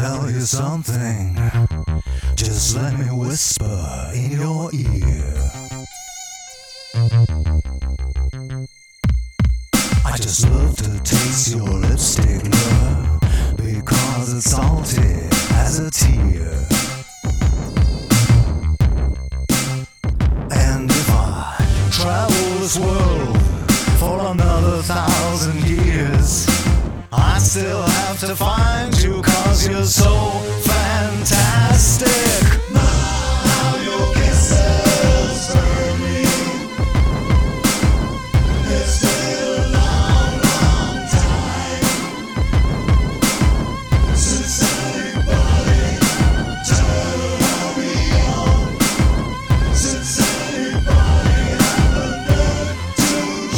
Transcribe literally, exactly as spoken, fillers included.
tell you something. Just let me whisper in your ear. I just love to taste your lipstick, love, because it's salty as a tear. And if I travel this world for another thousand years, I still have to find you, 'cause you're so fantastic.